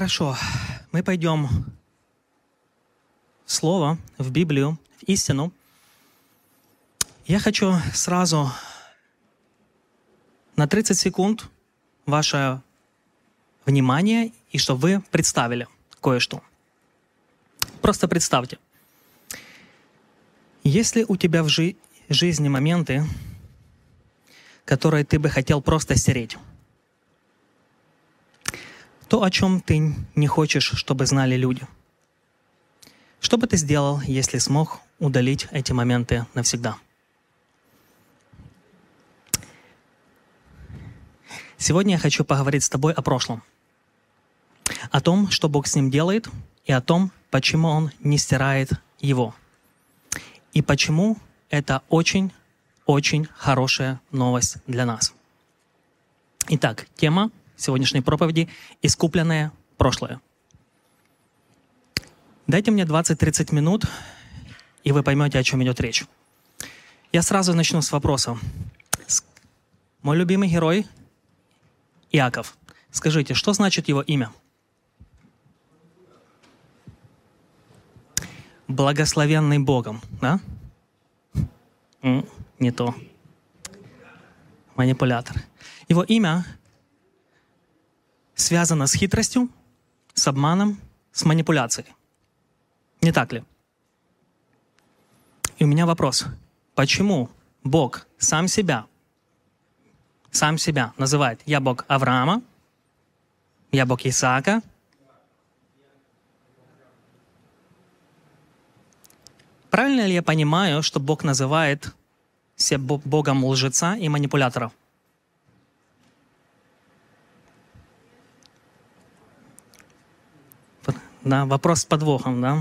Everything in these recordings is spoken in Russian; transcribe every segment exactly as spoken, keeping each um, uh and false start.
Хорошо, мы пойдем в Слово, в Библию, в истину. Я хочу сразу на тридцать секунд ваше внимание, и чтобы вы представили кое-что. Просто представьте. Есть ли у тебя в жи- жизни моменты, которые ты бы хотел просто стереть? То, о чем ты не хочешь, чтобы знали люди. Что бы ты сделал, если смог удалить эти моменты навсегда? Сегодня я хочу поговорить с тобой о прошлом. О том, что Бог с ним делает, и о том, почему Он не стирает его. И почему это очень-очень хорошая новость для нас. Итак, тема сегодняшней проповеди — искупленное прошлое. Дайте мне двадцать-тридцать минут, и вы поймете, о чем идет речь. Я сразу начну с вопроса. Мой любимый герой — Иаков. Скажите, что значит его имя? Благословенный Богом, да? М, не то. Манипулятор. Его имя связано с хитростью, с обманом, с манипуляцией. Не так ли? И у меня вопрос. Почему Бог сам себя, сам себя называет «Я Бог Авраама», «Я Бог Исаака», правильно ли я понимаю, что Бог называет себя Богом лжеца и манипулятора? Да, вопрос с подвохом, да?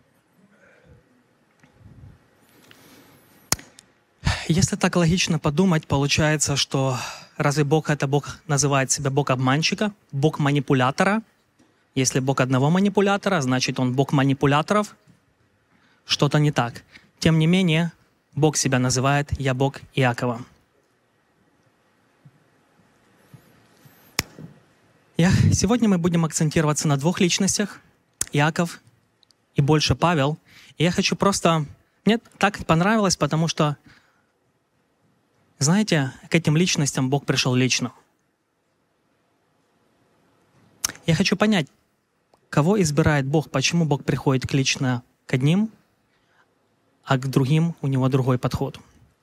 Если так логично подумать, получается, что разве Бог это Бог называет себя Бог обманщика, Бог манипулятора? Если Бог одного манипулятора, значит Он Бог манипуляторов? Что-то не так. Тем не менее, Бог себя называет «Я Бог Иакова». Я, сегодня мы будем акцентироваться на двух личностях — Иаков и больше Павел. И я хочу просто... Мне так понравилось, потому что, знаете, к этим личностям Бог пришел лично. Я хочу понять, кого избирает Бог, почему Бог приходит к лично к одним, а к другим у него другой подход.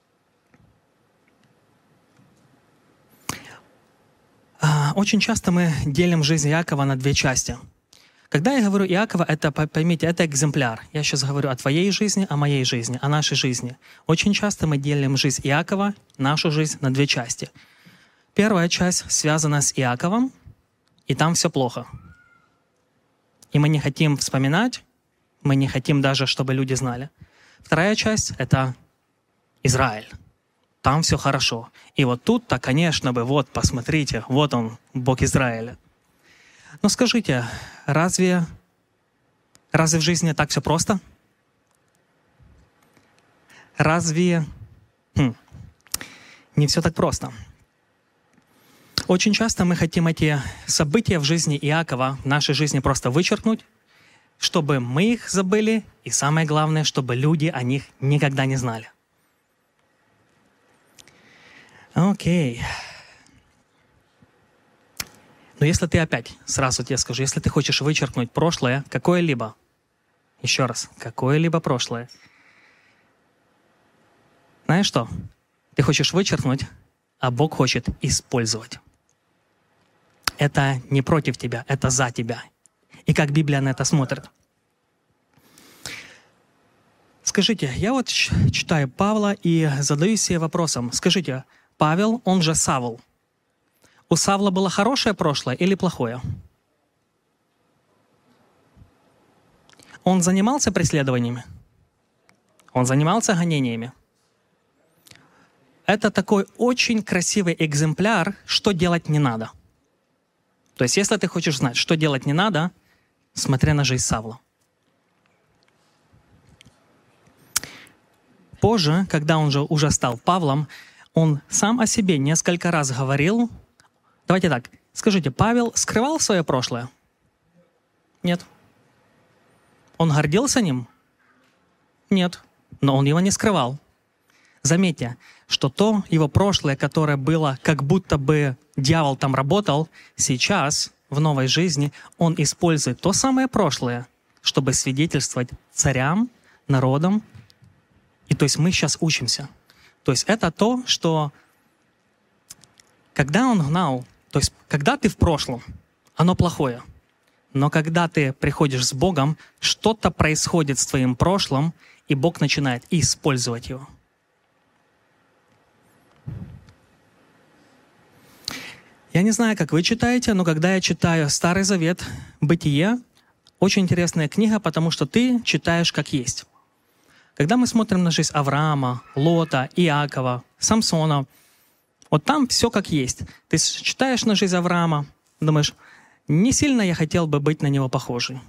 Очень часто мы делим жизнь Иакова на две части. Когда я говорю Иакова, это, поймите, это экземпляр. Я сейчас говорю о твоей жизни, о моей жизни, о нашей жизни. Очень часто мы делим жизнь Иакова, нашу жизнь, на две части. Первая часть связана с Иаковом, и там все плохо. И мы не хотим вспоминать, мы не хотим даже, чтобы люди знали. Вторая часть — это Израиль. Там все хорошо. И вот тут-то, конечно бы, вот, посмотрите, вот он, Бог Израиля. Но скажите, разве, разве в жизни так все просто? Разве хм, не все так просто? Очень часто мы хотим эти события в жизни Иакова, в нашей жизни просто вычеркнуть, чтобы мы их забыли, и самое главное, чтобы люди о них никогда не знали. Окей. Но если ты опять, сразу тебе скажу, если ты хочешь вычеркнуть прошлое, какое-либо, еще раз, какое-либо прошлое, знаешь что? Ты хочешь вычеркнуть, а Бог хочет использовать. Это не против тебя, это за тебя. И как Библия на это смотрит. Скажите, я вот читаю Павла и задаюсь себе вопросом. Скажите, Павел, он же Савл. У Савла было хорошее прошлое или плохое? Он занимался преследованиями? Он занимался гонениями? Это такой очень красивый экземпляр, что делать не надо. То есть, если ты хочешь знать, что делать не надо, смотри на жизнь Савла. Позже, когда он же уже стал Павлом, он сам о себе несколько раз говорил. Давайте так, скажите, Павел скрывал свое прошлое? Нет. Он гордился ним? Нет. Но он его не скрывал. Заметьте, что то его прошлое, которое было, как будто бы дьявол там работал, сейчас, в новой жизни, он использует то самое прошлое, чтобы свидетельствовать царям, народам. И то есть мы сейчас учимся. То есть это то, что когда он гнал, то есть когда ты в прошлом, оно плохое. Но когда ты приходишь с Богом, что-то происходит с твоим прошлым, и Бог начинает использовать его. Я не знаю, как вы читаете, но когда я читаю Старый Завет, Бытие, очень интересная книга, потому что ты читаешь как есть. Когда мы смотрим на жизнь Авраама, Лота, Иакова, Самсона, вот там все как есть. Ты читаешь на жизнь Авраама, думаешь, не сильно я хотел бы быть на него похожий.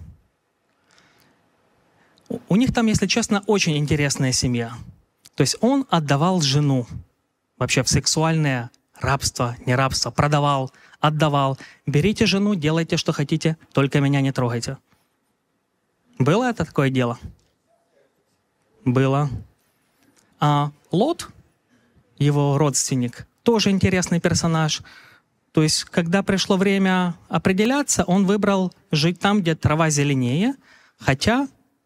У них там, если честно, очень интересная семья. То есть он отдавал жену вообще в сексуальное рабство, не рабство, продавал, отдавал. Берите жену, делайте, что хотите, только меня не трогайте. Было это такое дело? Было. А Лот, его родственник, тоже интересный персонаж. То есть, когда пришло время определяться, он выбрал жить там, где трава зеленее, хотя,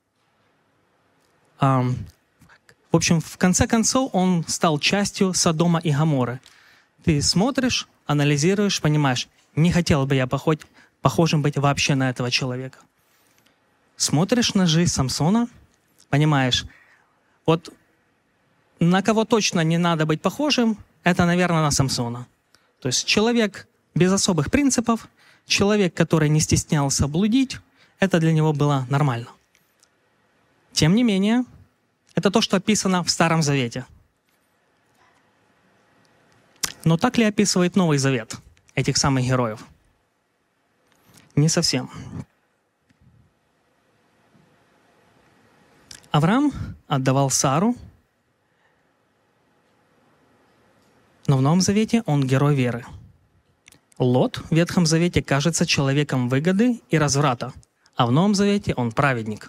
эм, в общем, в конце концов, он стал частью Содома и Гоморры. Ты смотришь, анализируешь, понимаешь, не хотел бы я похож, похожим быть вообще на этого человека. Смотришь на жизнь Самсона, понимаешь, вот на кого точно не надо быть похожим, это, наверное, на Самсона. То есть человек без особых принципов, человек, который не стеснялся блудить, это для него было нормально. Тем не менее, это то, что описано в Старом Завете. Но так ли описывает Новый Завет этих самых героев? Не совсем. Авраам отдавал Сару, но в Новом Завете он герой веры. Лот в Ветхом Завете кажется человеком выгоды и разврата, а в Новом Завете он праведник.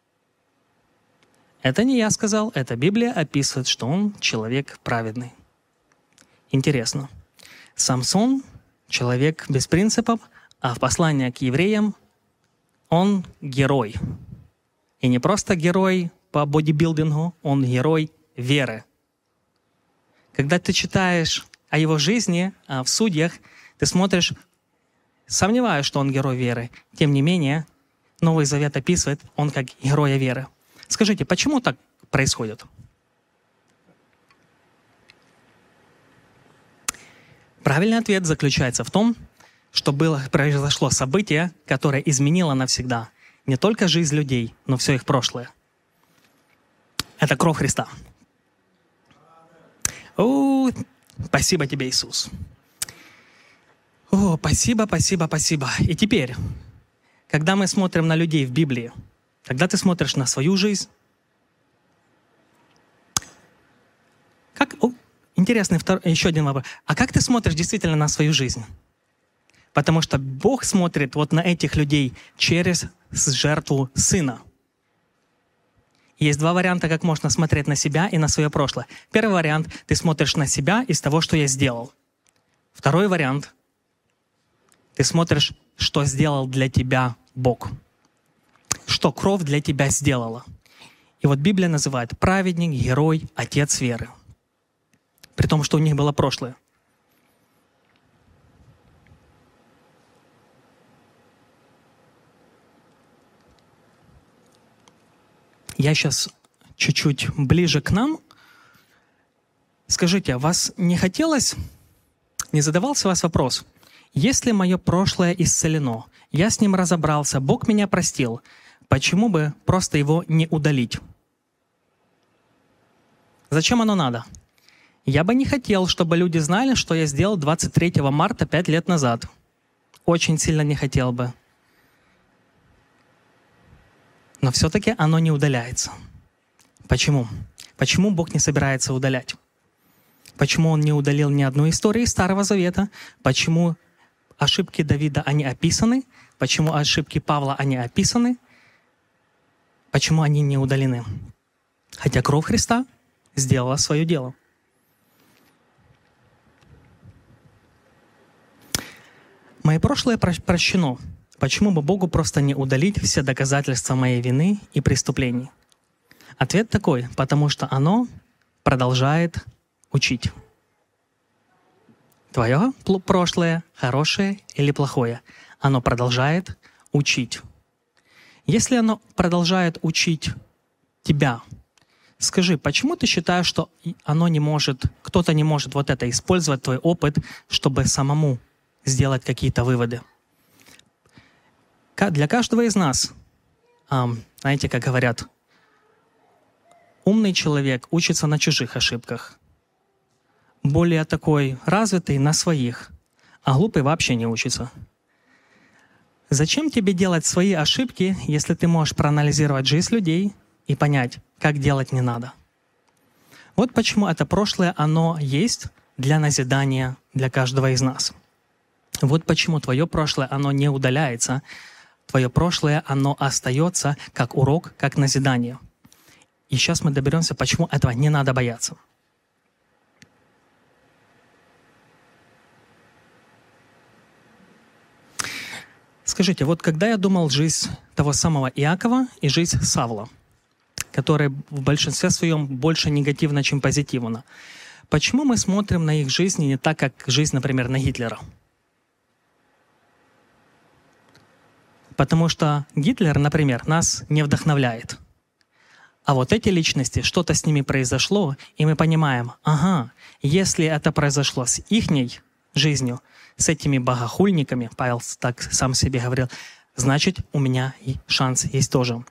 Это не я сказал, это Библия описывает, что он человек праведный. Интересно. Самсон — человек без принципов, а в послании к евреям он герой. И не просто герой по бодибилдингу, он герой веры. Когда ты читаешь о его жизни, в Судьях, ты смотришь, сомневаюсь, что он герой веры. Тем не менее, Новый Завет описывает он как героя веры. Скажите, почему так происходит? Правильный ответ заключается в том, что было, произошло событие, которое изменило навсегда не только жизнь людей, но все их прошлое. Это кровь Христа. О, спасибо тебе, Иисус. О, спасибо, спасибо, спасибо. И теперь, когда мы смотрим на людей в Библии, когда ты смотришь на свою жизнь, как... О, интересный втор... еще один вопрос. А как ты смотришь действительно на свою жизнь? Потому что Бог смотрит вот на этих людей через жертву Сына. Есть два варианта, как можно смотреть на себя и на свое прошлое. Первый вариант — ты смотришь на себя из того, что я сделал. Второй вариант — ты смотришь, что сделал для тебя Бог. Что кровь для тебя сделала. И вот Библия называет праведник, герой, отец веры. При том, что у них было прошлое. Я сейчас чуть-чуть ближе к нам. Скажите, а вас не хотелось, не задавался у вас вопрос, если мое прошлое исцелено, я с ним разобрался, Бог меня простил, почему бы просто его не удалить? Зачем оно надо? Я бы не хотел, чтобы люди знали, что я сделал двадцать третьего марта пять лет назад. Очень сильно не хотел бы. Но все-таки оно не удаляется. Почему? Почему Бог не собирается удалять? Почему Он не удалил ни одной истории Старого Завета? Почему ошибки Давида, они описаны? почему ошибки Павла, они описаны, почему они не удалены. Хотя кровь Христа сделала свое дело. Мое прошлое прощено. Почему бы Богу просто не удалить все доказательства моей вины и преступлений? Ответ такой: потому что оно продолжает учить. Твое прошлое, хорошее или плохое, оно продолжает учить. Если оно продолжает учить тебя, скажи, почему ты считаешь, что оно не может, кто-то не может вот это использовать, твой опыт, чтобы самому сделать какие-то выводы? Для каждого из нас, знаете, как говорят, умный человек учится на чужих ошибках, более такой развитый на своих, а глупый вообще не учится. Зачем тебе делать свои ошибки, если ты можешь проанализировать жизнь людей и понять, как делать не надо? Вот почему это прошлое, оно есть для назидания для каждого из нас. Вот почему твое прошлое, оно не удаляется. Твое прошлое, оно остается как урок, как назидание. И сейчас мы доберемся, почему этого не надо бояться. Скажите, вот когда я думал жизнь того самого Иакова и жизнь Савла, которая в большинстве своем больше негативна, чем позитивна, почему мы смотрим на их жизни не так, как жизнь, например, на Гитлера? Потому что Гитлер, например, нас не вдохновляет. А вот эти личности, что-то с ними произошло, и мы понимаем, ага, если это произошло с ихней жизнью, с этими богохульниками, Павел так сам себе говорил, значит, у меня и шанс есть тоже.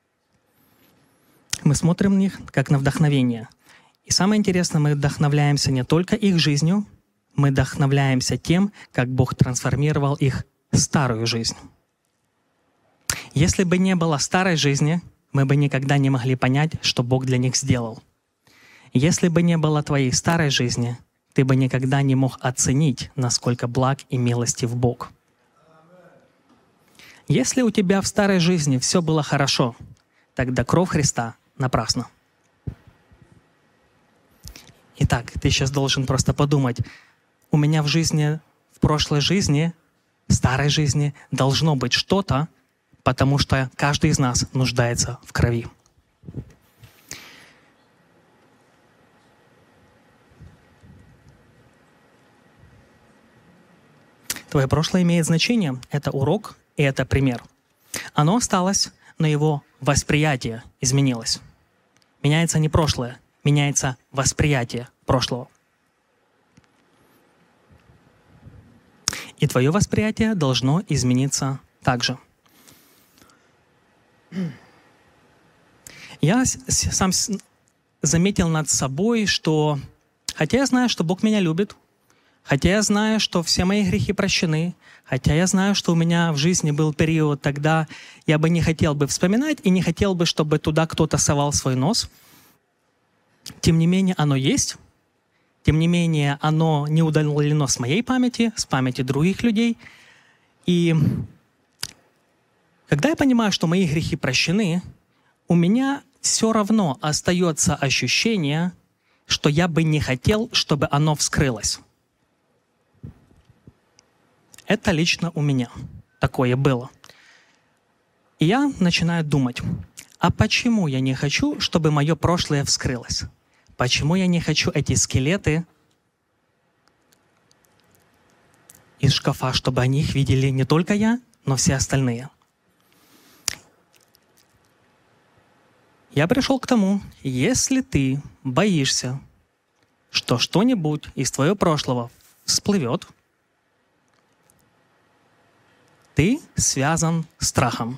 Мы смотрим на них как на вдохновение. И самое интересное, мы вдохновляемся не только их жизнью, мы вдохновляемся тем, как Бог трансформировал их старую жизнь. Если бы не было старой жизни, мы бы никогда не могли понять, что Бог для них сделал. Если бы не было твоей старой жизни, ты бы никогда не мог оценить, насколько благ и милостив Бог. Если у тебя в старой жизни все было хорошо, тогда кровь Христа напрасна. Итак, ты сейчас должен просто подумать, у меня в жизни, в прошлой жизни, в старой жизни должно быть что-то, потому что каждый из нас нуждается в крови. Твое прошлое имеет значение. Это урок и это пример. Оно осталось, но его восприятие изменилось. Меняется не прошлое, меняется восприятие прошлого. И твое восприятие должно измениться также. Я сам заметил над собой, что хотя я знаю, что Бог меня любит, хотя я знаю, что все мои грехи прощены, хотя я знаю, что у меня в жизни был период, тогда я бы не хотел бы вспоминать и не хотел бы, чтобы туда кто-то совал свой нос. Тем не менее, оно есть. Тем не менее, оно не удалено с моей памяти, с памяти других людей. И когда я понимаю, что мои грехи прощены, у меня все равно остается ощущение, что я бы не хотел, чтобы оно вскрылось. Это лично у меня такое было. И я начинаю думать, а почему я не хочу, чтобы мое прошлое вскрылось? Почему я не хочу эти скелеты из шкафа, чтобы они их видели не только я, но все остальные? Я пришел к тому, если ты боишься, что что-нибудь из твоего прошлого всплывет, ты связан страхом.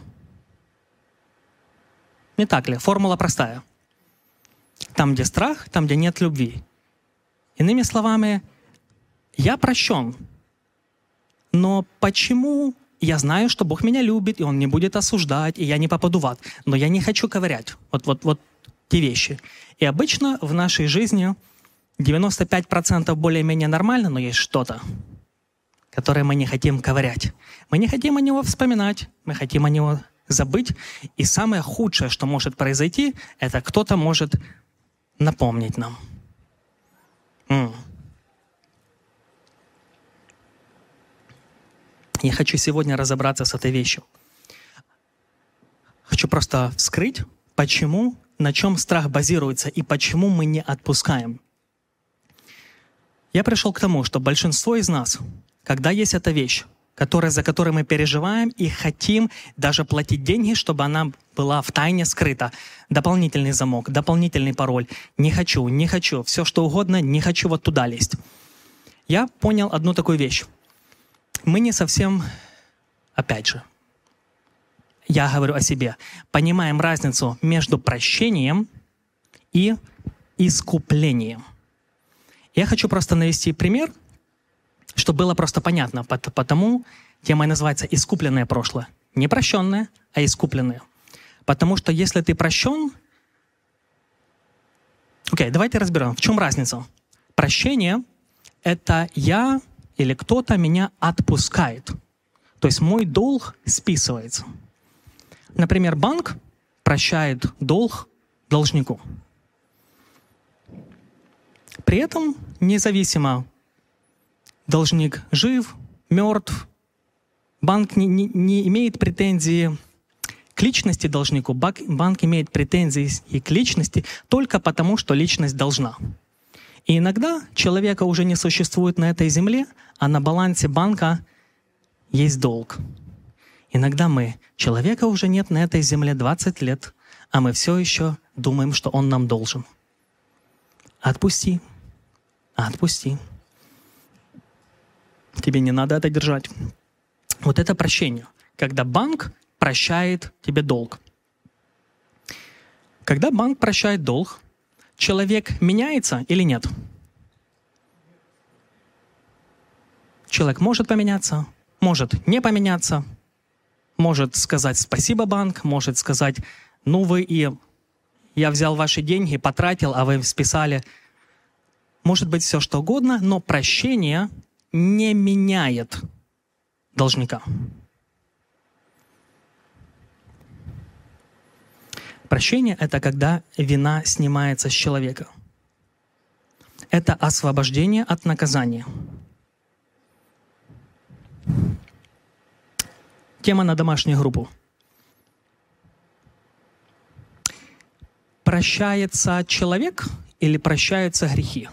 Не так ли? Формула простая. Там, где страх, там, где нет любви. Иными словами, я прощен. Но почему? Я знаю, что Бог меня любит, и Он не будет осуждать, и я не попаду в ад. Но я не хочу ковырять вот, вот, вот те вещи. И обычно в нашей жизни девяносто пять процентов более-менее нормально, но есть что-то. которое мы не хотим ковырять. Мы не хотим о него вспоминать, мы хотим о него забыть. И самое худшее, что может произойти, это кто-то может напомнить нам. М. Я хочу сегодня разобраться с этой вещью. Хочу просто вскрыть, почему, на чем страх базируется и почему мы не отпускаем. Я пришел к тому, что большинство из нас, когда есть эта вещь, которая, за которой мы переживаем и хотим даже платить деньги, чтобы она была в тайне скрыта. Дополнительный замок, дополнительный пароль. Не хочу, не хочу, все что угодно, не хочу вот туда лезть. Я понял одну такую вещь. Мы не совсем, опять же, я говорю о себе, понимаем разницу между прощением и искуплением. Я хочу просто навести пример, чтобы было просто понятно, потому тема называется «Искупленное прошлое». Не прощенное, а искупленное. Потому что если ты прощен... Окей, давайте разберем, в чем разница. Прощение — это я или кто-то меня отпускает. То есть мой долг списывается. Например, банк прощает долг должнику. При этом независимо, должник жив, мертв, банк не, не, не имеет претензий к личности должнику, банк, банк имеет претензии и к личности только потому, что личность должна. И иногда человека уже не существует на этой земле, а на балансе банка есть долг. Иногда мы, человека уже нет на этой земле двадцать лет, а мы все еще думаем, что он нам должен. Отпусти, отпусти. Тебе не надо это держать. Вот это прощение, когда банк прощает тебе долг. Когда банк прощает долг, человек меняется или нет? Человек может поменяться, может не поменяться, может сказать спасибо, банк, может сказать, ну вы и я взял ваши деньги, потратил, а вы списали. Может быть все что угодно, но прощение не меняет должника. Прощение — это когда вина снимается с человека. Это освобождение от наказания. Тема на домашнюю группу. Прощается человек или прощаются грехи?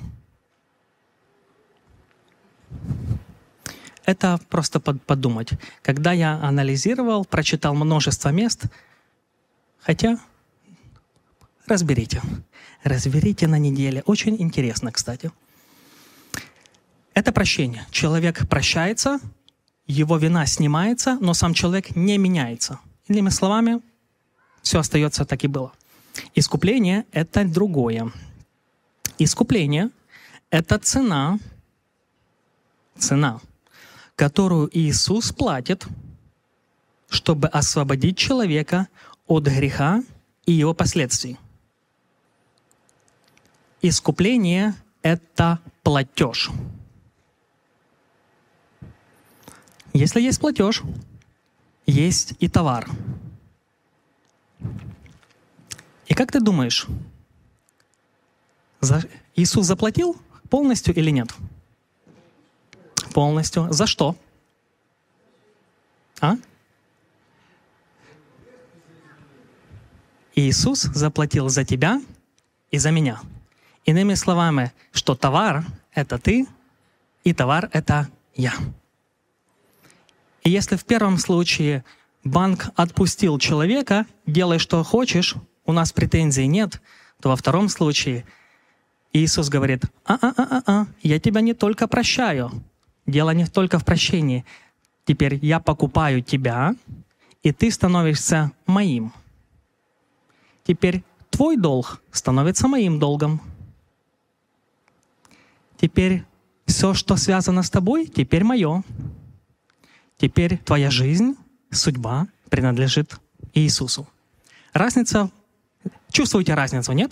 Это просто подумать. Когда я анализировал, прочитал множество мест, хотя разберите. Разберите на неделе. Очень интересно, кстати. Это прощение. Человек прощается, его вина снимается, но сам человек не меняется. Иными словами, все остается так и было. Искупление — это другое. Искупление — это цена, цена, которую Иисус платит, чтобы освободить человека от греха и его последствий. Искупление — это платеж. Если есть платеж, есть и товар. И как ты думаешь, за... Иисус заплатил полностью или нет? Полностью. За что? А? Иисус заплатил за тебя и за меня. Иными словами, что товар — это ты, и товар — это я. И если в первом случае банк отпустил человека, делай, что хочешь, у нас претензий нет, то во втором случае Иисус говорит, а-а-а-а, я тебя не только прощаю, дело не только в прощении, теперь я покупаю тебя, и ты становишься моим. Теперь твой долг становится моим долгом. Теперь все, что связано с тобой, теперь мое. Теперь твоя жизнь, судьба принадлежит Иисусу. Разница, чувствуете разницу, нет?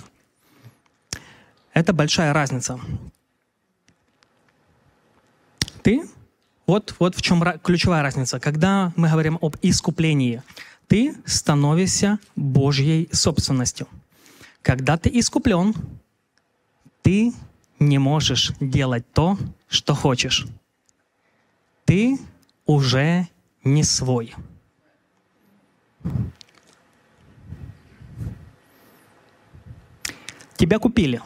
Это большая разница. Ты Вот, вот в чем ключевая разница. Когда мы говорим об искуплении, ты становишься Божьей собственностью. Когда ты искуплен, ты не можешь делать то, что хочешь. Ты уже не свой. Тебя купили.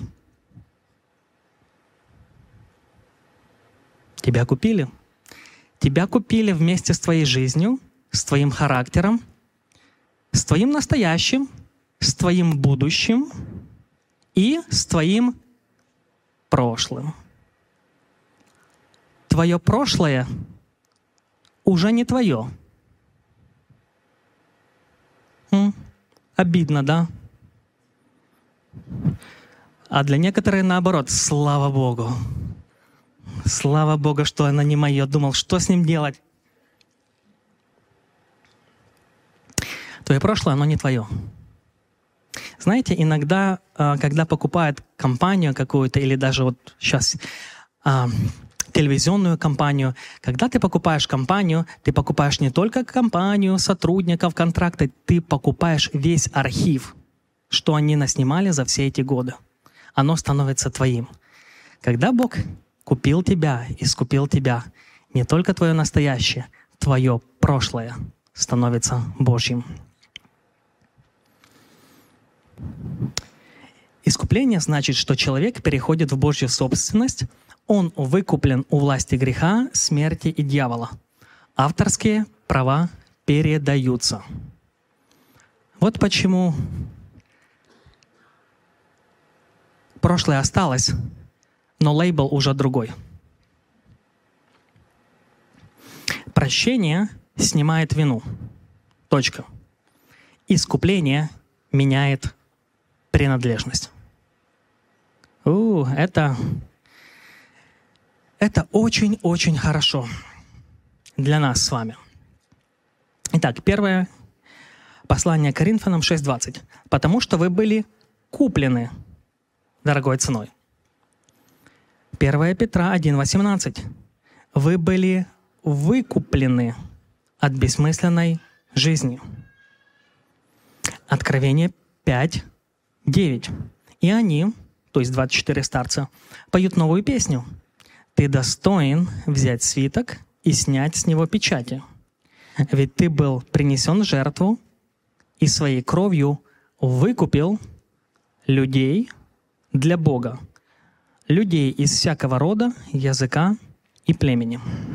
Тебя купили. Тебя купили вместе с твоей жизнью, с твоим характером, с твоим настоящим, с твоим будущим и с твоим прошлым. Твое прошлое уже не твое. М? Обидно, да? А для некоторых наоборот, слава Богу. Слава Богу, что оно не мое. Думал, что с ним делать? Твое прошлое, оно не твое. Знаете, иногда, когда покупают компанию какую-то, или даже вот сейчас телевизионную компанию, когда ты покупаешь компанию, ты покупаешь не только компанию, сотрудников, контракты, ты покупаешь весь архив, что они наснимали за все эти годы. Оно становится твоим. Когда Бог купил тебя, искупил тебя, не только твое настоящее, твое прошлое становится Божьим. Искупление значит, что человек переходит в Божью собственность, он выкуплен у власти греха, смерти и дьявола. Авторские права передаются. Вот почему прошлое осталось, но лейбл уже другой. Прощение снимает вину. Точка. Искупление меняет принадлежность. У, это, это очень-очень хорошо для нас с вами. Итак, первое послание Коринфянам шесть двадцать. «Потому что вы были куплены дорогой ценой». первое Петра один восемнадцать. «Вы были выкуплены от бессмысленной жизни». Откровение пять девять. «И они, то есть двадцать четыре старца, поют новую песню. Ты достоин взять свиток и снять с него печати. Ведь ты был принесен в жертву и своей кровью выкупил людей для Бога, людей из всякого рода, языка и племени».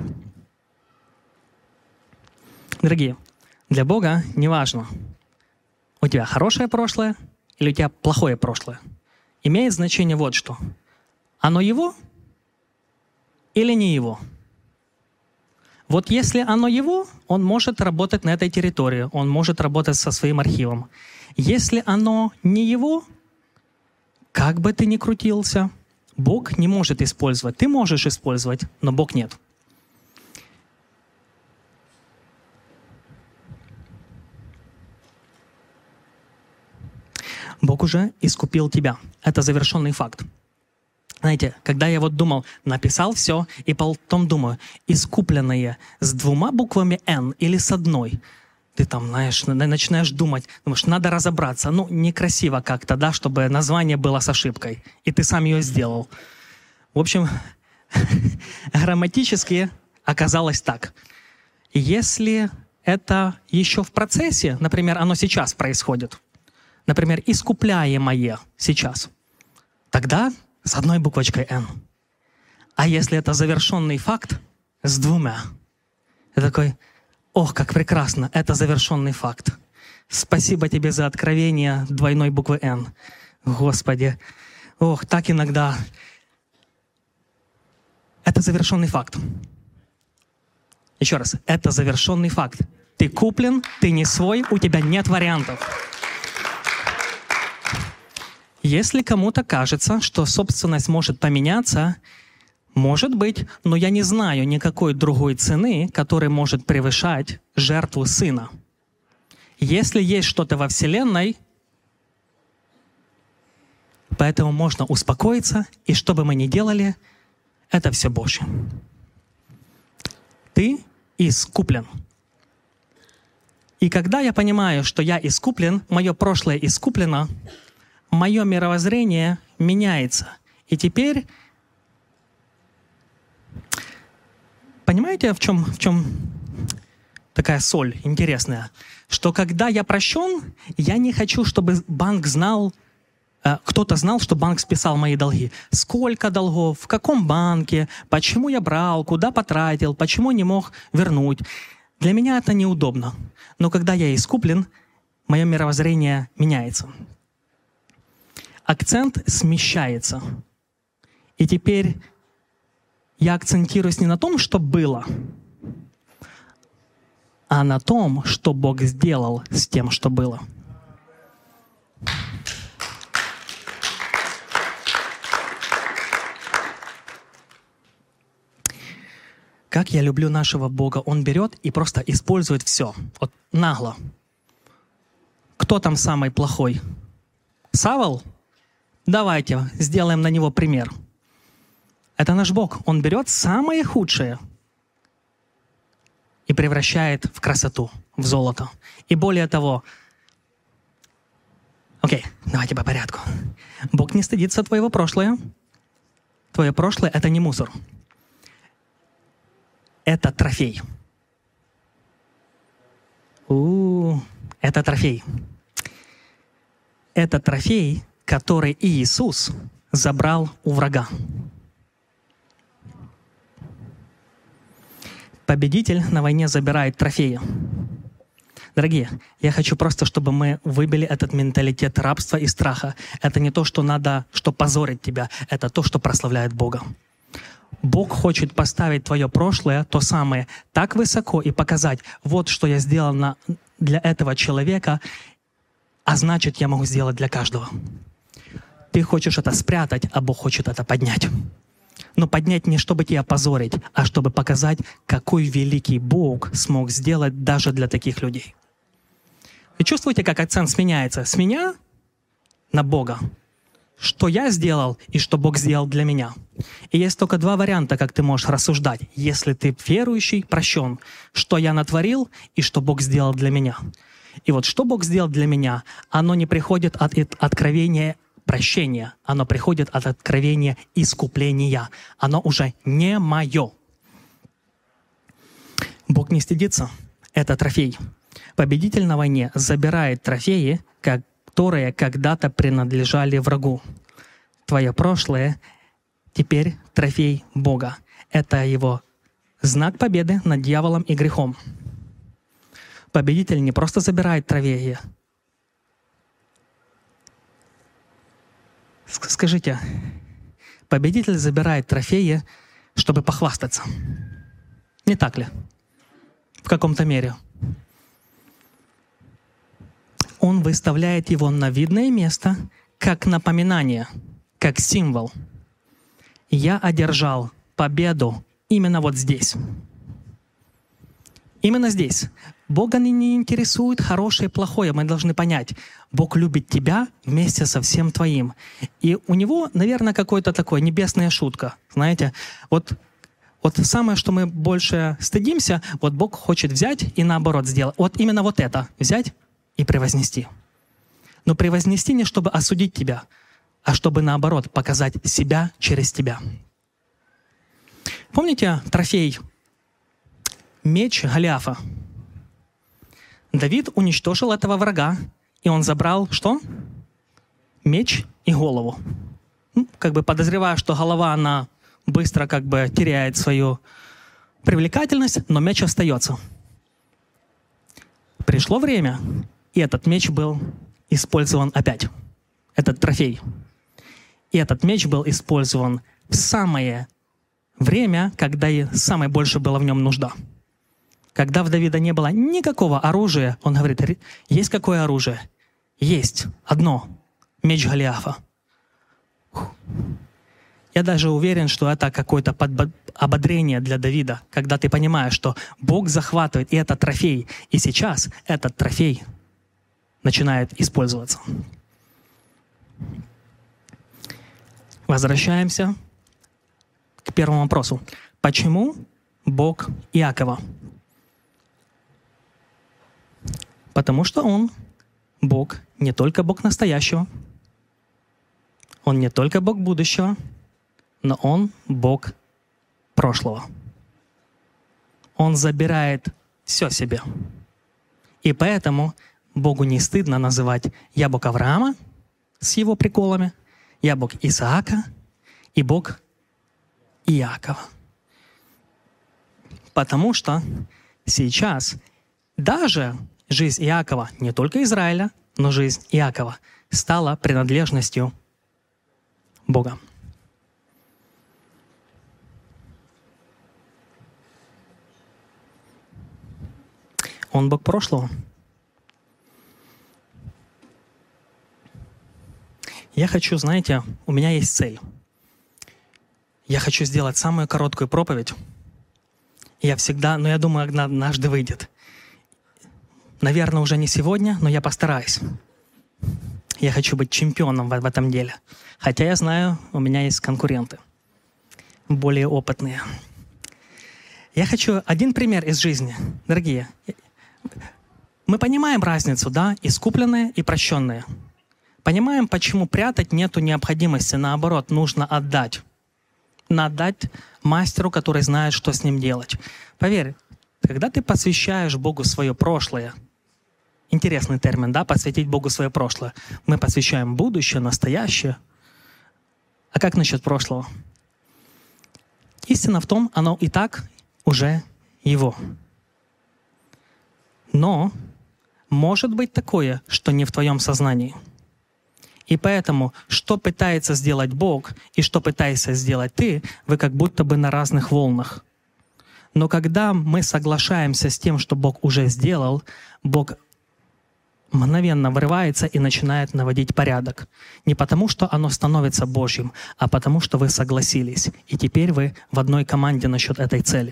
Дорогие, для Бога не важно, у тебя хорошее прошлое или у тебя плохое прошлое. Имеет значение вот что. Оно его или не его? Вот если оно его, он может работать на этой территории, он может работать со своим архивом. Если оно не его, как бы ты ни крутился, Бог не может использовать. Ты можешь использовать, но Бог нет. Бог уже искупил тебя. Это завершенный факт. Знаете, когда я вот думал, написал все, и потом думаю, искупленное с двумя буквами «Н» или с одной, ты там, знаешь, начинаешь думать, думаешь, надо разобраться. Ну, некрасиво как-то, да, чтобы название было с ошибкой. И ты сам ее сделал. В общем, грамматически оказалось так. Если это еще в процессе, например, оно сейчас происходит, например, искупляемое сейчас, тогда с одной буквочкой «Н». А если это завершенный факт с двумя, я такой, ох, как прекрасно, это завершенный факт. Спасибо тебе за откровение двойной буквы «Н». Господи, ох, так иногда. Это завершенный факт. Еще раз, это завершенный факт. Ты куплен, ты не свой, у тебя нет вариантов. Если кому-то кажется, что собственность может поменяться, может быть, но я не знаю никакой другой цены, которая может превышать жертву Сына. Если есть что-то во Вселенной, поэтому можно успокоиться, и что бы мы ни делали, это все Божье. Ты искуплен. И когда я понимаю, что я искуплен, мое прошлое искуплено, мое мировоззрение меняется. И теперь, понимаете, в чем, в чем такая соль интересная? Что когда я прощен, я не хочу, чтобы банк знал, кто-то знал, что банк списал мои долги. Сколько долгов, в каком банке, почему я брал, куда потратил, почему не мог вернуть. Для меня это неудобно. Но когда я искуплен, мое мировоззрение меняется. Акцент смещается. И теперь я акцентируюсь не на том, что было, а на том, что Бог сделал с тем, что было. Как я люблю нашего Бога. Он берет и просто использует все. Вот нагло. Кто там самый плохой? Савол? Давайте сделаем на него пример. Это наш Бог. Он берет самое худшее и превращает в красоту, в золото. И более того, окей, давайте по порядку. Бог не стыдится твоего прошлого. Твое прошлое — это не мусор. Это трофей. У-у-у, это трофей. Это трофей, который Иисус забрал у врага. Победитель на войне забирает трофеи. Дорогие, я хочу просто, чтобы мы выбили этот менталитет рабства и страха. Это не то, что надо, что позорит тебя. Это то, что прославляет Бога. Бог хочет поставить твое прошлое, то самое, так высоко и показать, вот что я сделал на, для этого человека, а значит, я могу сделать для каждого. Ты хочешь это спрятать, а Бог хочет это поднять. Но поднять не чтобы тебя позорить, а чтобы показать, какой великий Бог смог сделать даже для таких людей. Вы чувствуете, как акцент сменяется? С меня на Бога. Что я сделал и что Бог сделал для меня. И есть только два варианта, как ты можешь рассуждать. Если ты верующий, прощен, что я натворил и что Бог сделал для меня. И вот что Бог сделал для меня, оно не приходит от откровения прощения, оно приходит от откровения искупления. Оно уже не мое. Бог не стыдится. Это трофей. Победитель на войне забирает трофеи, как которые когда-то принадлежали врагу. Твое прошлое теперь трофей Бога. Это его знак победы над дьяволом и грехом. Победитель не просто забирает трофеи. Скажите, победитель забирает трофеи, чтобы похвастаться. Не так ли? В каком-то мере. Он выставляет его на видное место, как напоминание, как символ. Я одержал победу именно вот здесь. Именно здесь. Бога не интересует хорошее и плохое. Мы должны понять, Бог любит тебя вместе со всем твоим. И у Него, наверное, какая-то такая небесная шутка. Знаете, вот, вот самое, что мы больше стыдимся, вот Бог хочет взять и наоборот сделать. Вот именно вот это взять и превознести. Но превознести не чтобы осудить тебя, а чтобы наоборот показать себя через тебя. Помните трофей? Меч Голиафа. Давид уничтожил этого врага, и он забрал что? Меч и голову. Ну, как бы подозревая, что голова, она быстро как бы теряет свою привлекательность, но меч остается. Пришло время, и этот меч был использован опять. Этот трофей. И этот меч был использован в самое время, когда и самое больше было в нем нужда. Когда в Давида не было никакого оружия, он говорит, есть какое оружие? Есть одно. Меч Голиафа. Я даже уверен, что это какое-то ободрение для Давида, когда ты понимаешь, что Бог захватывает, и это трофей. И сейчас этот трофей начинает использоваться. Возвращаемся к первому вопросу. Почему Бог Иакова. Потому что Он Бог, не только Бог настоящего, Он не только Бог будущего, но Он Бог прошлого. Он забирает все себе. И поэтому Богу не стыдно называть «Я Бог Авраама» с его приколами, «Я Бог Исаака» и Бог Иакова. Потому что сейчас даже жизнь Иакова, не только Израиля, но жизнь Иакова стала принадлежностью Бога. Он Бог прошлого. Я хочу, знаете, у меня есть цель. Я хочу сделать самую короткую проповедь. Я всегда, но я думаю, однажды выйдет. Наверное, уже не сегодня, но я постараюсь. Я хочу быть чемпионом в, в этом деле. Хотя я знаю, у меня есть конкуренты, более опытные. Я хочу один пример из жизни. Дорогие, мы понимаем разницу, да, искупленные и прощенные. Понимаем, почему прятать нету необходимости. Наоборот, нужно отдать. Надо отдать мастеру, который знает, что с ним делать. Поверь, когда ты посвящаешь Богу свое прошлое, интересный термин, да, посвятить Богу свое прошлое. Мы посвящаем будущее, настоящее. А как насчет прошлого? Истина в том, оно и так уже Его. Но может быть такое, что не в твоем сознании. И поэтому, что пытается сделать Бог и что пытаешься сделать ты, вы как будто бы на разных волнах. Но когда мы соглашаемся с тем, что Бог уже сделал, Бог мгновенно врывается и начинает наводить порядок. Не потому, что оно становится Божьим, а потому, что вы согласились. И теперь вы в одной команде насчет этой цели.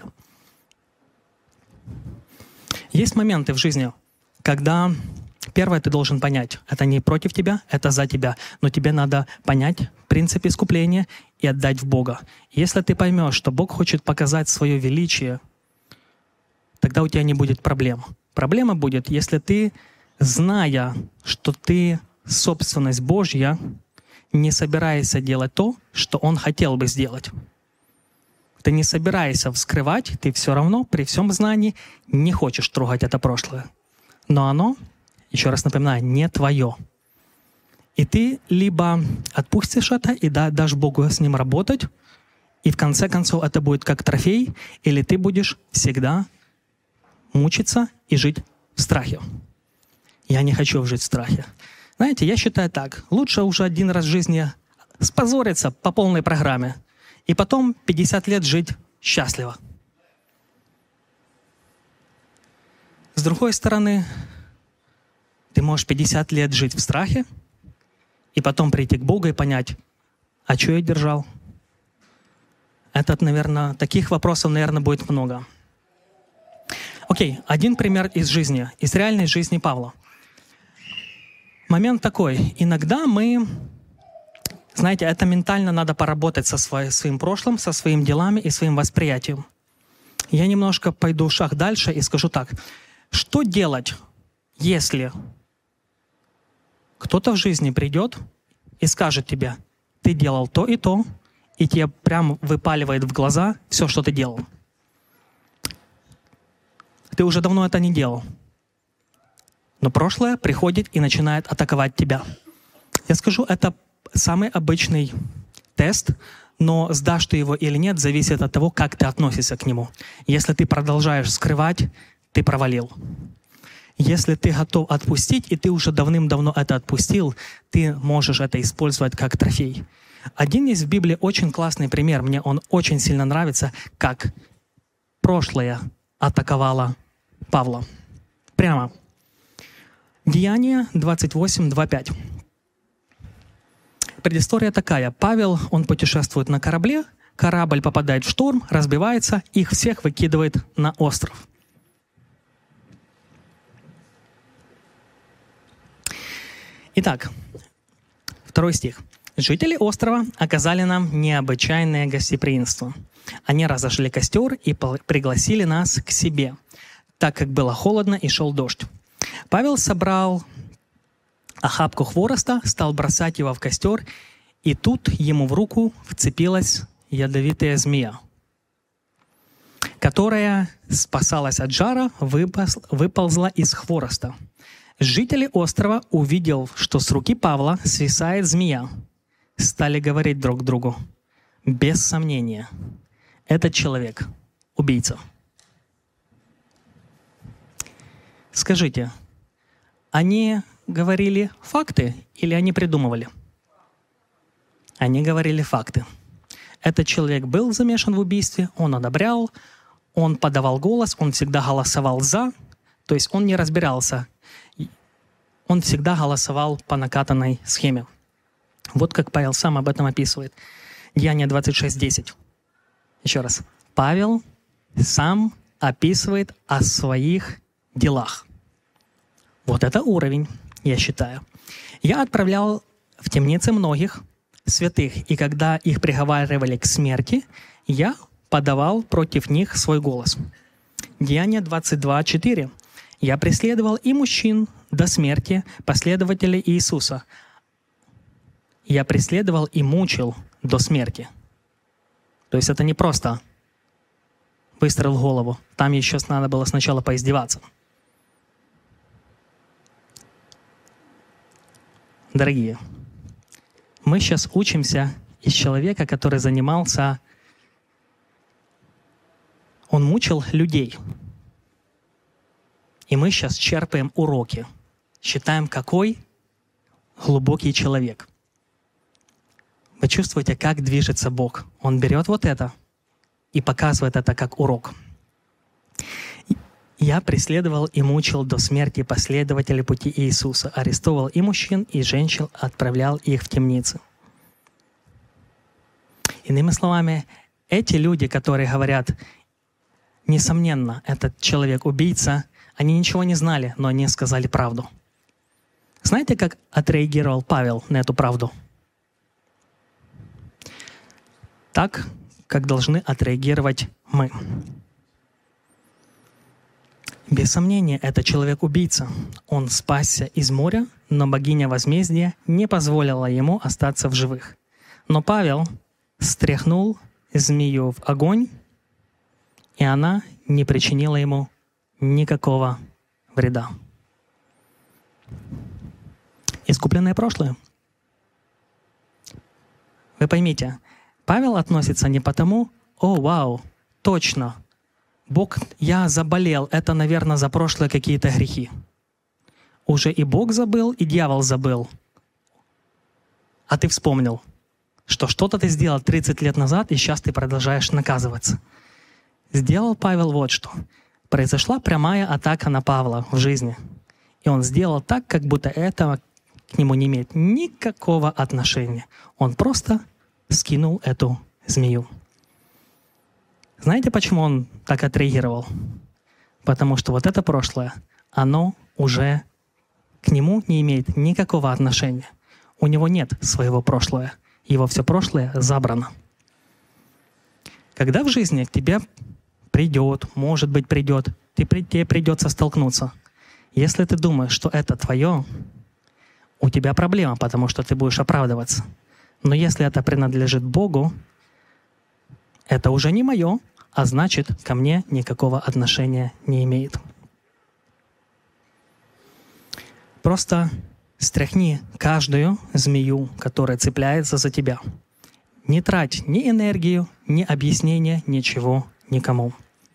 Есть моменты в жизни, когда первое ты должен понять, это не против тебя, это за тебя. Но тебе надо понять принцип искупления и отдать в Бога. Если ты поймешь, что Бог хочет показать свое величие, тогда у тебя не будет проблем. Проблема будет, если ты, зная, что ты собственность Божья, не собираешься делать то, что Он хотел бы сделать. Ты не собираешься вскрывать, ты все равно при всем знании не хочешь трогать это прошлое. Но оно, еще раз напоминаю, не твое. И ты либо отпустишь это и дашь Богу с ним работать, и в конце концов это будет как трофей, или ты будешь всегда мучиться и жить в страхе. Я не хочу жить в страхе. Знаете, я считаю так. Лучше уже один раз в жизни спозориться по полной программе, и потом пятьдесят лет жить счастливо. С другой стороны, ты можешь пятьдесят лет жить в страхе, и потом прийти к Богу и понять, а что я держал? Это, наверное, таких вопросов, наверное, будет много. Окей, один пример из жизни, из реальной жизни Павла. Момент такой. Иногда мы, знаете, это ментально надо поработать со своим, своим прошлым, со своими делами и своим восприятием. Я немножко пойду шаг дальше и скажу так. Что делать, если кто-то в жизни придет и скажет тебе, ты делал то и то, и тебе прям выпаливает в глаза все, что ты делал. Ты уже давно это не делал. Но прошлое приходит и начинает атаковать тебя. Я скажу, это самый обычный тест, но сдашь ты его или нет, зависит от того, как ты относишься к нему. Если ты продолжаешь скрывать, ты провалил. Если ты готов отпустить, и ты уже давным-давно это отпустил, ты можешь это использовать как трофей. Один есть в Библии очень классный пример. Мне он очень сильно нравится, как прошлое атаковало Павла. Прямо. Деяния двадцать восемь, два пять. Предыстория такая. Павел, он путешествует на корабле, корабль попадает в шторм, разбивается, их всех выкидывает на остров. Итак, второй стих. Жители острова оказали нам необычайное гостеприимство. Они разожгли костер и пригласили нас к себе, так как было холодно и шел дождь. Павел собрал охапку хвороста, стал бросать его в костер, и тут ему в руку вцепилась ядовитая змея, которая спасалась от жара, выползла из хвороста. Жители острова, увидев, что с руки Павла свисает змея, стали говорить друг другу: без сомнения, этот человек — убийца. Скажите, они говорили факты или они придумывали? Они говорили факты. Этот человек был замешан в убийстве, он одобрял, он подавал голос, он всегда голосовал «за», то есть он не разбирался, он всегда голосовал по накатанной схеме. Вот как Павел сам об этом описывает. Деяния двадцать шесть десять. Еще раз. Павел сам описывает о своих делах. Вот это уровень, я считаю. «Я отправлял в темницы многих святых, и когда их приговаривали к смерти, я подавал против них свой голос». Деяния двадцать два четыре. «Я преследовал и мужчин до смерти, последователей Иисуса. Я преследовал и мучил до смерти». То есть это не просто выстрел в голову. Там еще надо было сначала поиздеваться. Дорогие, мы сейчас учимся из человека, который занимался... Он мучил людей. И мы сейчас черпаем уроки. Считаем, какой глубокий человек. Вы чувствуете, как движется Бог. Он берет вот это и показывает это как урок. «Я преследовал и мучил до смерти последователей пути Иисуса, арестовал и мужчин, и женщин, отправлял их в темницы». Иными словами, эти люди, которые говорят, несомненно, этот человек убийца, они ничего не знали, но они сказали правду. Знаете, как отреагировал Павел на эту правду? Так, как должны отреагировать мы. Без сомнения, это человек-убийца. Он спасся из моря, но богиня возмездия не позволила ему остаться в живых. Но Павел стряхнул змею в огонь, и она не причинила ему никакого вреда. Искупленное прошлое. Вы поймите, Павел относится не потому: «О, вау, точно, Бог, я заболел, это, наверное, за прошлые какие-то грехи». Уже и Бог забыл, и дьявол забыл. А ты вспомнил, что что-то ты сделал тридцать лет назад, и сейчас ты продолжаешь наказываться. Сделал Павел вот что. Произошла прямая атака на Павла в жизни. И он сделал так, как будто это к нему не имеет никакого отношения. Он просто скинул эту змею. Знаете, почему он так отреагировал? Потому что вот это прошлое, оно уже к нему не имеет никакого отношения. У него нет своего прошлого. Его все прошлое забрано. Когда в жизни к тебе придет, может быть, придет, ты, тебе придется столкнуться. Если ты думаешь, что это твое, у тебя проблема, потому что ты будешь оправдываться. Но если это принадлежит Богу, это уже не мое, а значит, ко мне никакого отношения не имеет. Просто стряхни каждую змею, которая цепляется за тебя. Не трать ни энергию, ни объяснения, ничего никому.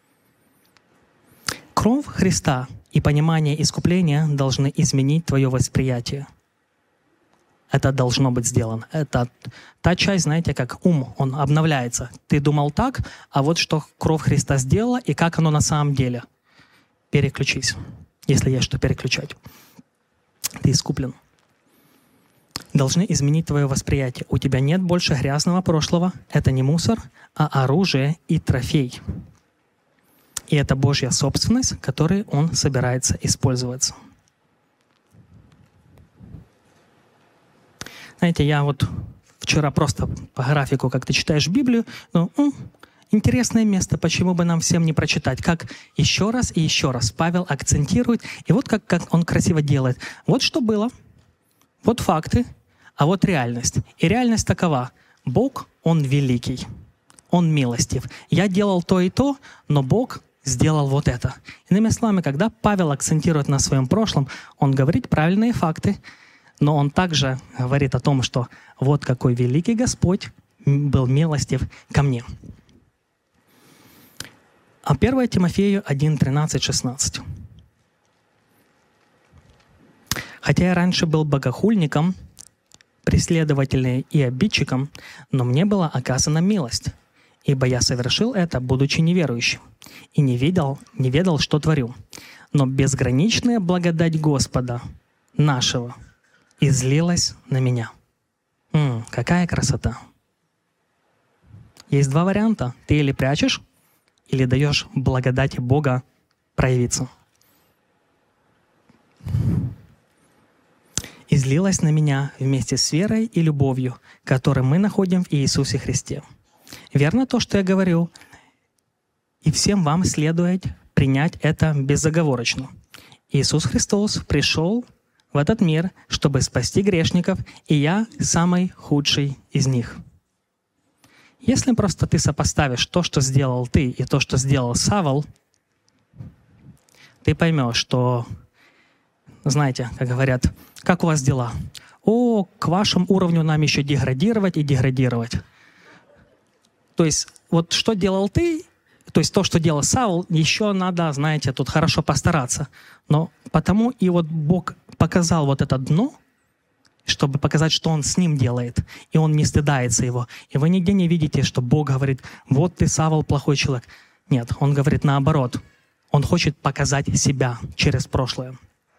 Кровь Христа и понимание искупления должны изменить твое восприятие. Это должно быть сделано. Это та часть, знаете, как ум, он обновляется. Ты думал так, а вот что кровь Христа сделала и как оно на самом деле. Переключись, если есть что переключать. Ты искуплен. Должны изменить твое восприятие. У тебя нет больше грязного прошлого. Это не мусор, а оружие и трофей. И это Божья собственность, которой он собирается использоваться. Знаете, я вот вчера просто по графику, как ты читаешь Библию, ну, м, интересное место, почему бы нам всем не прочитать. Как еще раз и еще раз Павел акцентирует, и вот как, как он красиво делает. Вот что было, вот факты, а вот реальность. И реальность такова. Бог, Он великий, Он милостив. Я делал то и то, но Бог сделал вот это. Иными словами, когда Павел акцентирует на своем прошлом, он говорит правильные факты, но он также говорит о том, что вот какой великий Господь был милостив ко мне. А первое Тимофею один, тринадцать, шестнадцать. «Хотя я раньше был богохульником, преследователем и обидчиком, но мне была оказана милость, ибо я совершил это, будучи неверующим, и не видел, не ведал, что творю. Но безграничная благодать Господа нашего излилась на меня». М, какая красота! Есть два варианта. Ты или прячешь, или даешь благодати Бога проявиться. «Излилась на меня вместе с верой и любовью, которые мы находим в Иисусе Христе». Верно то, что я говорю, и всем вам следует принять это безоговорочно. Иисус Христос пришел в этот мир, чтобы спасти грешников, и я самый худший из них. Если просто ты сопоставишь то, что сделал ты, и то, что сделал Савол, ты поймешь, что, знаете, как говорят, как у вас дела? О, к вашему уровню нам еще деградировать и деградировать. То есть вот что делал ты, то есть то, что делал Савол, еще надо, знаете, тут хорошо постараться. Но потому и вот Бог показал вот это дно, чтобы показать, что Он с ним делает, и Он не стыдается его. И вы нигде не видите, что Бог говорит, вот ты, Савол, плохой человек. Нет, Он говорит наоборот. Он хочет показать себя через прошлое.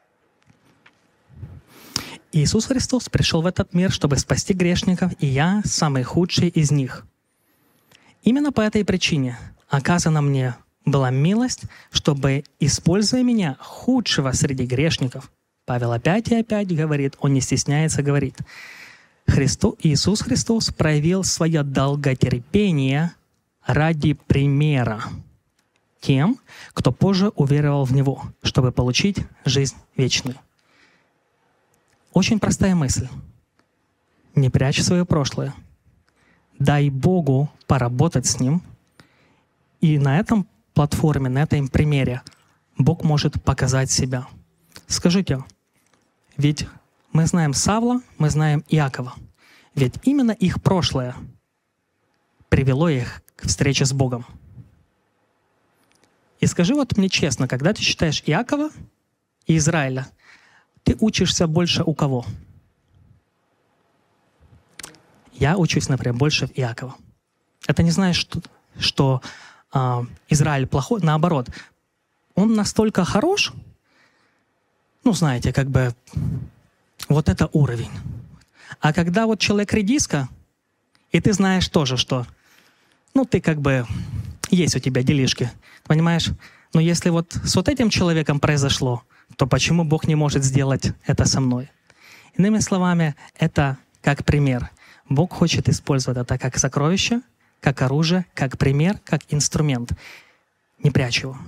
Иисус Христос пришел в этот мир, чтобы спасти грешников, и я самый худший из них. Именно по этой причине оказана мне была милость, чтобы, используя меня, худшего среди грешников, Павел опять и опять говорит, он не стесняется, говорит, Христу, Иисус Христос проявил свое долготерпение ради примера тем, кто позже уверовал в Него, чтобы получить жизнь вечную. Очень простая мысль. Не прячь свое прошлое. Дай Богу поработать с Ним. И на этом платформе, на этом примере Бог может показать себя. Скажите, ведь мы знаем Савла, мы знаем Иакова. Ведь именно их прошлое привело их к встрече с Богом. И скажи вот мне честно, когда ты читаешь Иакова и Израиля, ты учишься больше у кого? Я учусь, например, больше в Иакова. Это не значит, что, что э, Израиль плохой. Наоборот, он настолько хорош, ну, знаете, как бы вот это уровень. А когда вот человек редиска, и ты знаешь тоже, что, ну, ты как бы, есть у тебя делишки, понимаешь? Но если вот с вот этим человеком произошло, то почему Бог не может сделать это со мной? Иными словами, это как пример. Бог хочет использовать это как сокровище, как оружие, как пример, как инструмент. Не прячь его.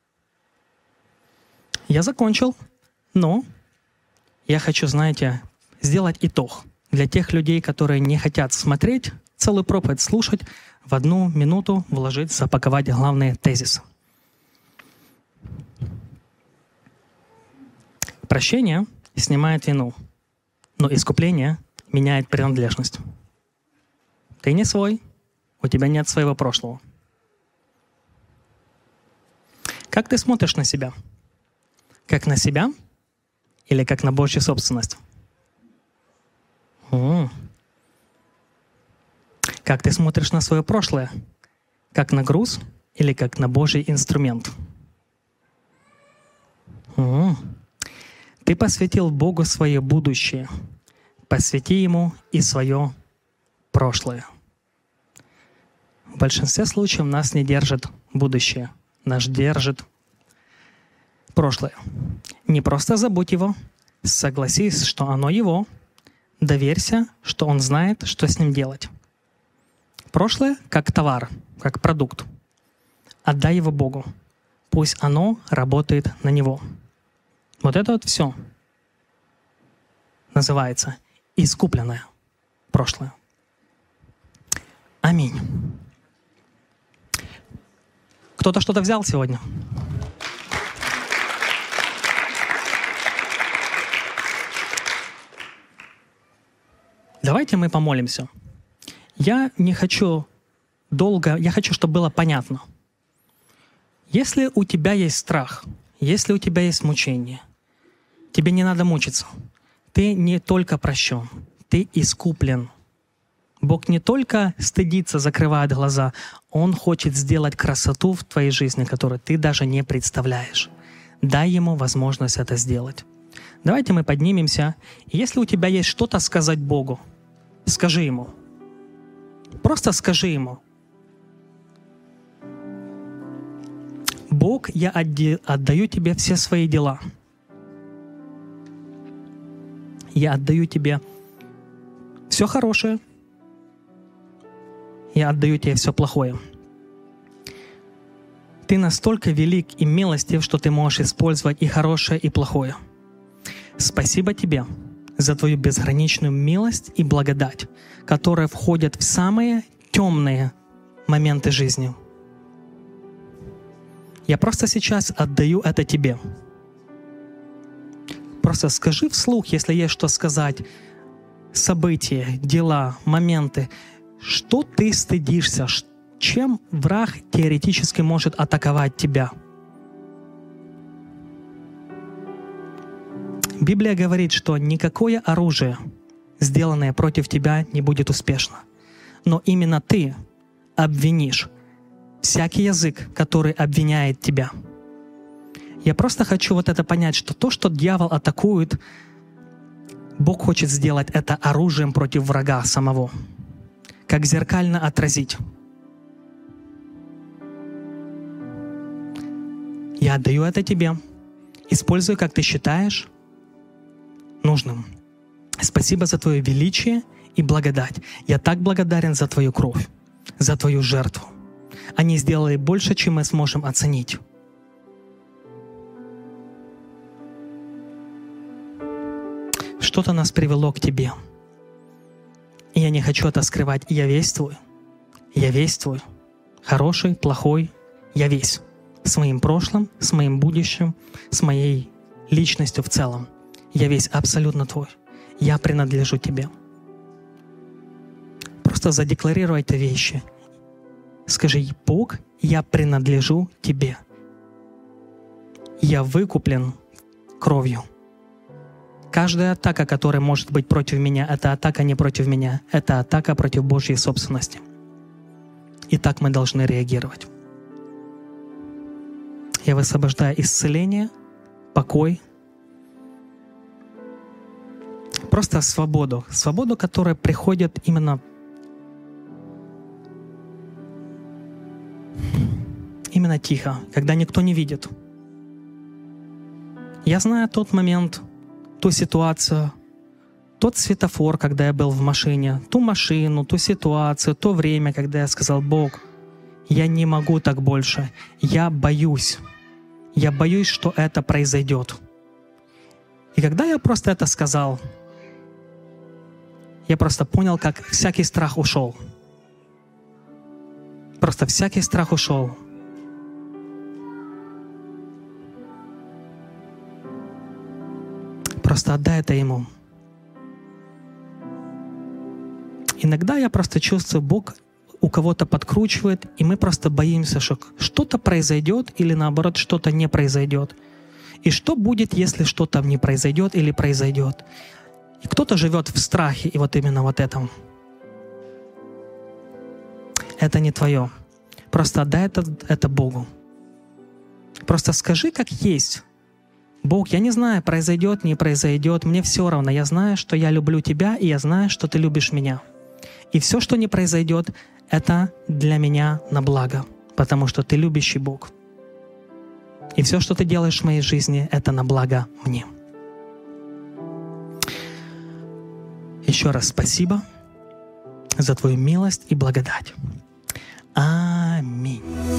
Я закончил, но я хочу, знаете, сделать итог для тех людей, которые не хотят смотреть целую проповедь, слушать, в одну минуту вложить, запаковать главные тезисы. Прощение снимает вину, но искупление меняет принадлежность. Ты не свой, у тебя нет своего прошлого. Как ты смотришь на себя? Как на себя или как на Божью собственность? М-м. Как ты смотришь на свое прошлое? Как на груз или как на Божий инструмент? М-м. Ты посвятил Богу свое будущее. Посвяти Ему и свое прошлое. В большинстве случаев нас не держит будущее, нас держит прошлое. Не просто забудь его, согласись, что оно его, Доверься, что Он знает, что с ним делать. Прошлое как товар, как продукт. Отдай его Богу. Пусть оно работает на него. Вот это вот все называется искупленное прошлое. Аминь. Кто-то что-то взял сегодня? Давайте мы помолимся. Я не хочу долго, я хочу, чтобы было понятно. Если у тебя есть страх, если у тебя есть мучение, тебе не надо мучиться. Ты не только прощен, ты искуплен. Бог не только стыдится, закрывает глаза, Он хочет сделать красоту в твоей жизни, которую ты даже не представляешь. Дай Ему возможность это сделать. Давайте мы поднимемся. И если у тебя есть что-то сказать Богу, скажи Ему. Просто скажи Ему. Бог, я отдаю Тебе все свои дела. Я отдаю Тебе все хорошее. Я отдаю Тебе все плохое. Ты настолько велик и милостив, что Ты можешь использовать и хорошее, и плохое. Спасибо Тебе за Твою безграничную милость и благодать, которая входит в самые темные моменты жизни. Я просто сейчас отдаю это Тебе. Просто скажи вслух, если есть что сказать, события, дела, моменты, что ты стыдишься, чем враг теоретически может атаковать тебя. Библия говорит, что никакое оружие, сделанное против тебя, не будет успешно. Но именно ты обвинишь всякий язык, который обвиняет тебя. Я просто хочу вот это понять, что то, что дьявол атакует, Бог хочет сделать это оружием против врага самого. Как зеркально отразить. Я отдаю это Тебе. Используй, как Ты считаешь нужным. Спасибо за Твое величие и благодать. Я так благодарен за Твою кровь, за Твою жертву. Они сделали больше, чем мы сможем оценить. Что-то нас привело к Тебе. И я не хочу это скрывать. Я весь Твой. Я весь Твой. Хороший, плохой. Я весь. С моим прошлым, с моим будущим, с моей личностью в целом. Я весь абсолютно Твой. Я принадлежу Тебе. Просто задекларируй эти вещи. Скажи: Бог, я принадлежу Тебе. Я выкуплен кровью. Каждая атака, которая может быть против меня, это атака не против меня, это атака против Божьей собственности. И так мы должны реагировать. Я высвобождаю исцеление, покой, просто свободу. Свободу, которая приходит именно, именно тихо, когда никто не видит. Я знаю тот момент, ту ситуацию, тот светофор, когда я был в машине, ту машину, ту ситуацию, то время, когда я сказал: Бог, я не могу так больше, я боюсь. Я боюсь, что это произойдет. И когда я просто это сказал, я просто понял, как всякий страх ушел. Просто всякий страх ушел. Просто отдай это Ему. Иногда я просто чувствую, Бог у кого-то подкручивает, и мы просто боимся, что что-то произойдет или наоборот что-то не произойдет. И что будет, если что-то не произойдет или произойдет? И кто-то живет в страхе, и вот именно вот этом. Это не твое. Просто отдай это, это Богу. Просто скажи, как есть. Бог, я не знаю, произойдет, не произойдет, мне все равно. Я знаю, что я люблю Тебя, и я знаю, что Ты любишь меня. И все, что не произойдет, это для меня на благо, потому что Ты любящий Бог. И все, что Ты делаешь в моей жизни, это на благо мне. Еще еще раз спасибо за Твою милость и благодать. Аминь.